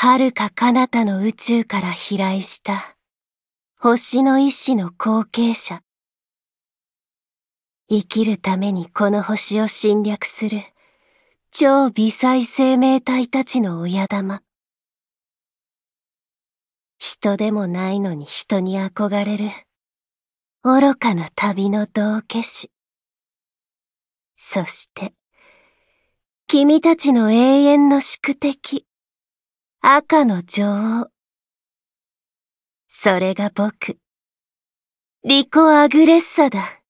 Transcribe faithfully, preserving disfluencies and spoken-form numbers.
遥か彼方の宇宙から飛来した星の一種の後継者。生きるためにこの星を侵略する超微細生命体たちの親玉。人でもないのに人に憧れる愚かな旅の道化師。そして、君たちの永遠の宿敵、赤の女王。それが僕、リコ・アグレッサだ。